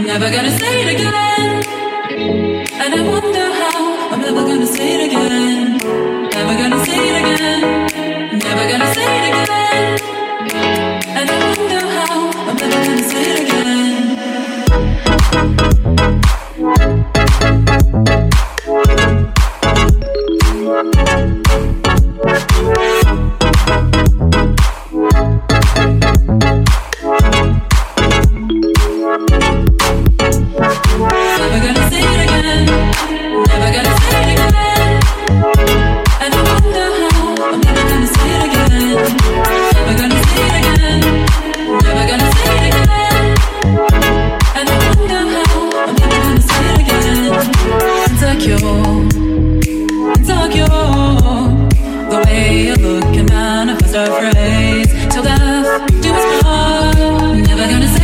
Never gonna say it again. And I wonder how I'm never gonna say it again. Never gonna say it again. Never gonna say it again. And I wonder how I'm never gonna say it again. Never gonna say it again. Never gonna say it again. And I wonder how I'm never gonna say it again. Never gonna say it again. Never gonna say it again. And I wonder how I'm never gonna say it again. Insecure, insecure. The way you look can manifest our phrase till death do us part. Never gonna say